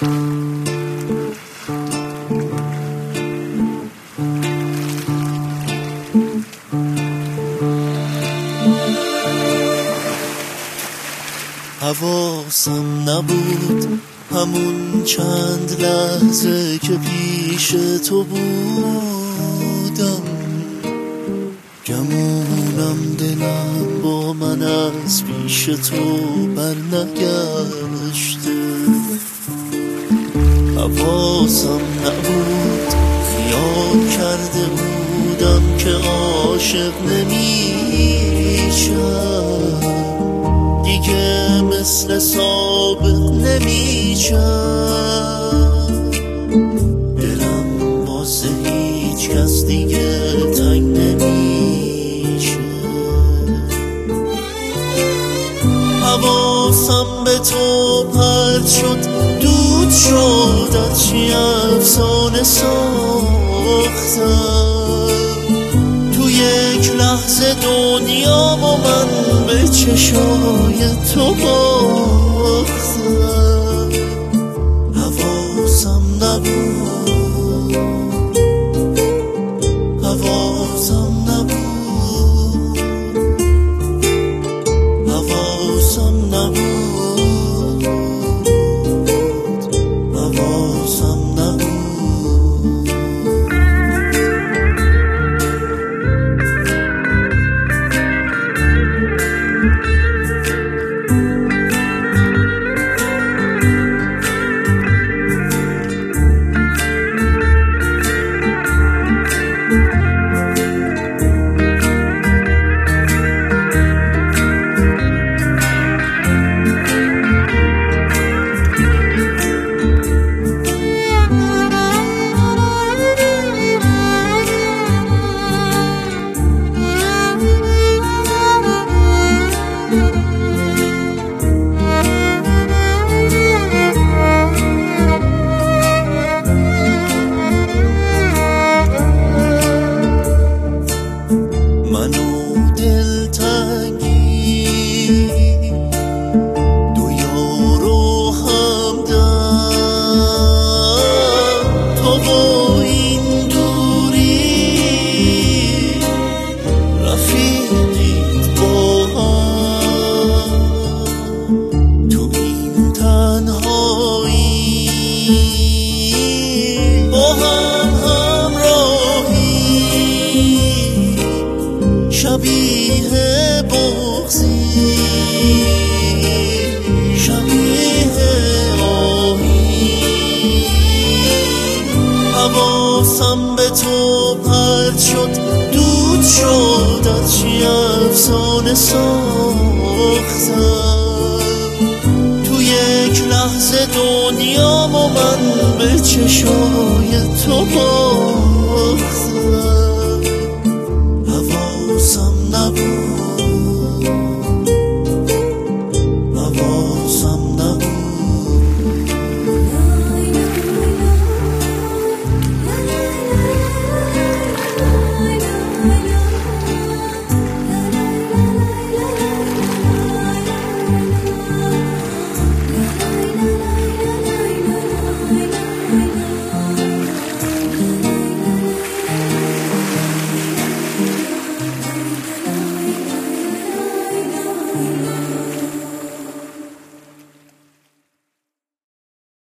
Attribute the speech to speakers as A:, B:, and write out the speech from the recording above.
A: حواسم نبود همون چند لحظه که پیش تو بودم، گمونم دلم با من از پیش تو بر نگشته. حواسم نبود خیال کرده بودم که عاشق نمیشم، دیگه مثل سابق نمیشم. دلم واسه هیچ کس دیگه تنگ نمیشه. حواسم به تو پرت شد، دود شد، از چی افسانه ساختم. تو یک لحظه دنیا و من به چشای تو باختم. حواسم نبود، حواسم نبود، حواسم نبود، حواسم نبود. منو دلتنگی دو یارو همدم، تو با این دوری رفیقید با هم. تو این تنهایی با هم همراهی، شبیه بغضی، شبیه آهی. حواسم به تو پرت شد، دود شد، از چی افسانه ساختم. تو یک لحظه دنیا و من به چشای تو باختم. حواسم نبود.